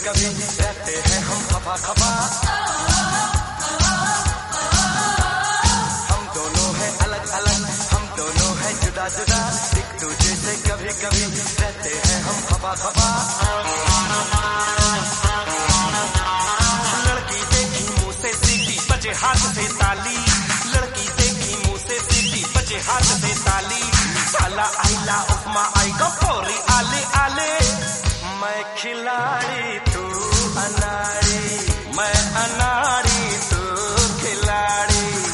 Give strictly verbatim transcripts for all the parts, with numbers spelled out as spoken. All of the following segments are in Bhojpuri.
कभी रहते हैं हम खफा खफा। हम दोनों हैं अलग अलग, हम दोनों हैं जुदा जुदा, एक दूजे से कभी कभी रहते हैं हम खफा खफा। लड़की देखी मुंह से सीटी बजे हाथ से ताली, लड़की देखी मुंह से सीटी बजे हाथ से ताली। साला आइला उपमा आई गपोरी आले आले, मैं खिलाड़ी तू अनाड़ी, मैं अनाड़ी तू खिलाड़ी।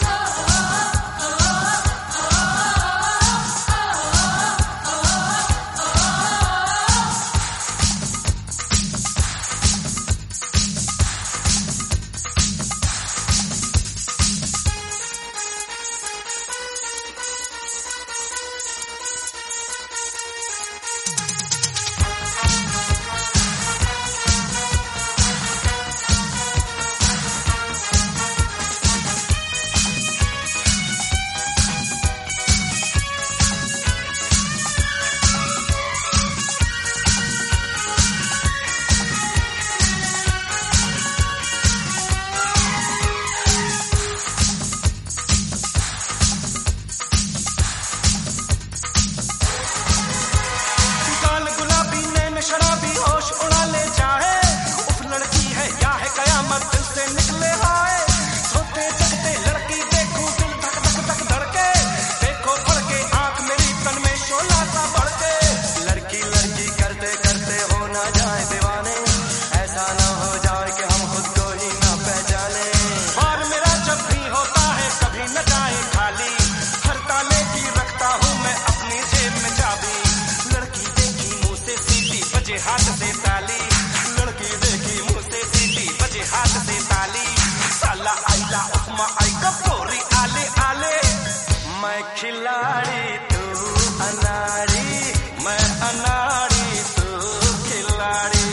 हाथ से ताली, लड़की देखी मुंह से सीटी बजे हाथ से ताली। साला आइला उपमा आई गपोरी आले आले, मैं खिलाड़ी तू अनाड़ी, मैं अनाड़ी तू खिलाड़ी।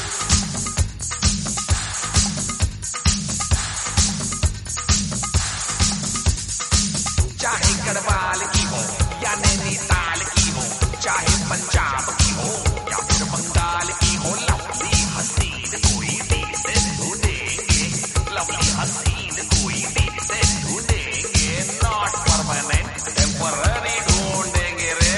चाहे गढ़वाल की हो या नैनीताल की हो, चाहे पंजाब की हो या फिर बंगाल की हो, लवली हसीन कोई दिल से ढूंढेंगे, लवली हसीन कोई दिल से ढूंढेंगे। नॉट परमानेंट टेम्पररी ढूंढेंगे रे।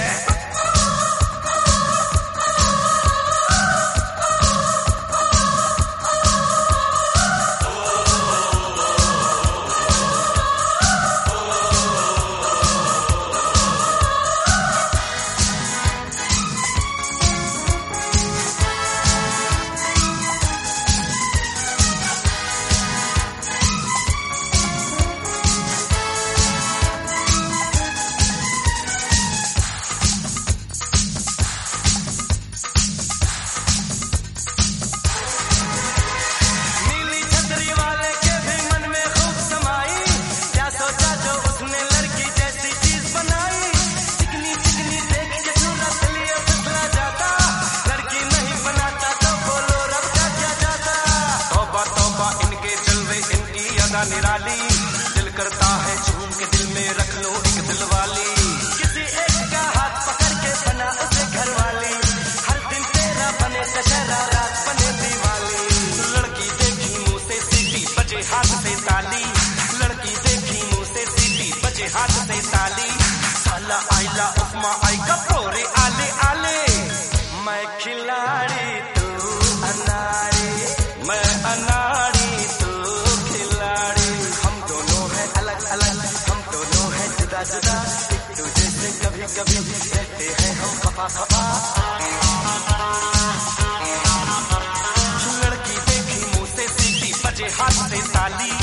निराली दिल करता है झूम के दिल में रख लो एक दिल वाली, किसी एक का हाथ पकड़ के बना उसे घर वाली। हर दिन तेरा बने दशहरा रात बने दिवाली। लड़की देखी मुंह से सीटी बजे हाथ से ताली, लड़की देखी मुंह से सीटी बजे हाथ से ताली। साला आइला उपमा आई गपोरे आले आले, मैं खिलाड़ी तू अनाड़ी, मैं अनाड़ी जुदा, एक दूजे से कभी कभी रहते हैं हम खफा खफा। लड़की देखी मुंह से सीटी बजे हाथ से ताली,